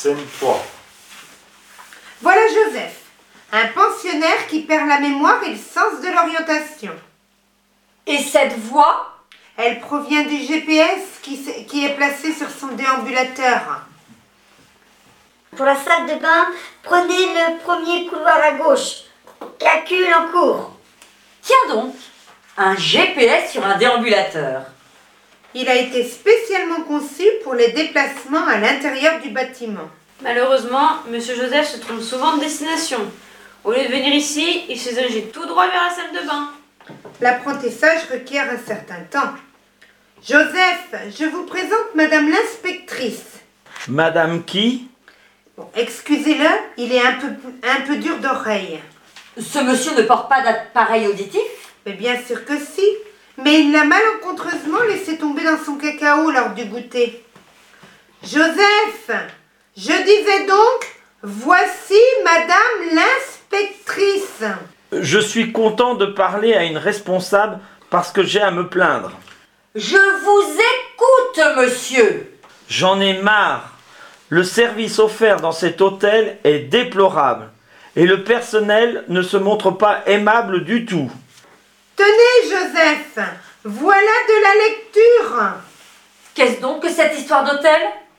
Scène 3. Voilà Joseph, un pensionnaire qui perd la mémoire et le sens de l'orientation. Et cette voix? Elle provient du GPS qui est placé sur son déambulateur. Pour la salle de bain, prenez le premier couloir à gauche. Calcul en cours. Tiens donc, un GPS sur un déambulateur. Il a été spécialement conçu pour les déplacements à l'intérieur du bâtiment. Malheureusement, Monsieur Joseph se trompe souvent de destination. Au lieu de venir ici, il se dirige tout droit vers la salle de bain. L'apprentissage requiert un certain temps. Joseph, je vous présente Madame l'inspectrice. Madame qui? Bon, excusez-le, il est un peu dur d'oreille. Ce monsieur ne porte pas d'appareil auditif? Mais bien sûr que si, mais il l'a malencontreusement laissé tomber dans son cacao lors du goûter. Joseph, je disais donc, voici Madame l'inspectrice. Je suis content de parler à une responsable parce que j'ai à me plaindre. Je vous écoute, monsieur. J'en ai marre. Le service offert dans cet hôtel est déplorable et le personnel ne se montre pas aimable du tout. Tenez, Joseph, voilà de la lecture. Qu'est-ce donc que cette histoire d'hôtel?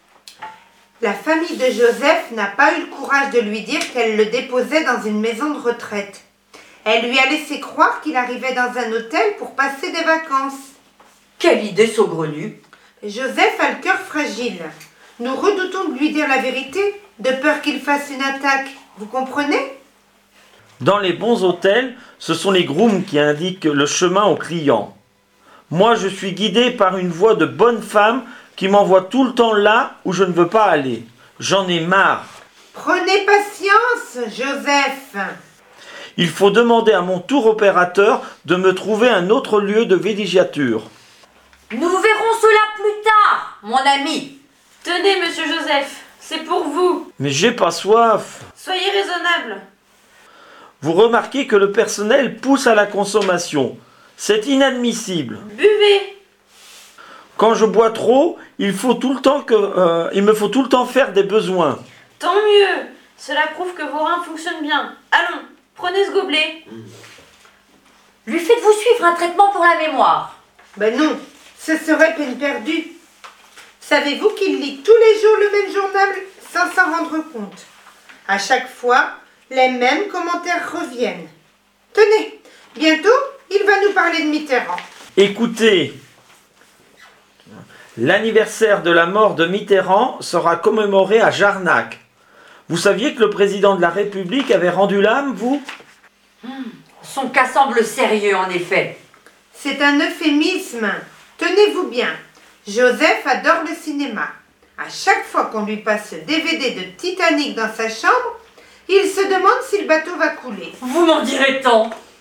La famille de Joseph n'a pas eu le courage de lui dire qu'elle le déposait dans une maison de retraite. Elle lui a laissé croire qu'il arrivait dans un hôtel pour passer des vacances. Quelle idée saugrenue. Joseph a le cœur fragile. Nous redoutons de lui dire la vérité, de peur qu'il fasse une attaque. Vous comprenez? Dans les bons hôtels, ce sont les grooms qui indiquent le chemin aux clients. Moi, je suis guidé par une voix de bonne femme qui m'envoie tout le temps là où je ne veux pas aller. J'en ai marre. Prenez patience, Joseph. Il faut demander à mon tour opérateur de me trouver un autre lieu de villégiature. Nous verrons cela plus tard, mon ami. Tenez, Monsieur Joseph, c'est pour vous. Mais j'ai pas soif. Soyez raisonnable. Vous remarquez que le personnel pousse à la consommation. C'est inadmissible. Buvez. Quand je bois trop, il me faut tout le temps faire des besoins. Tant mieux. Cela prouve que vos reins fonctionnent bien. Allons, prenez ce gobelet. Lui faites-vous suivre un traitement pour la mémoire? Ben non, ce serait peine perdue. Savez-vous qu'il lit tous les jours le même journal sans s'en rendre compte? À chaque fois, les mêmes commentaires reviennent. Tenez, bientôt, il va nous parler de Mitterrand. Écoutez, l'anniversaire de la mort de Mitterrand sera commémoré à Jarnac. Vous saviez que le président de la République avait rendu l'âme, vous? Son cas semble sérieux, en effet. C'est un euphémisme. Tenez-vous bien. Joseph adore le cinéma. À chaque fois qu'on lui passe le DVD de Titanic dans sa chambre, il se demande si le bateau va couler. Vous m'en direz tant.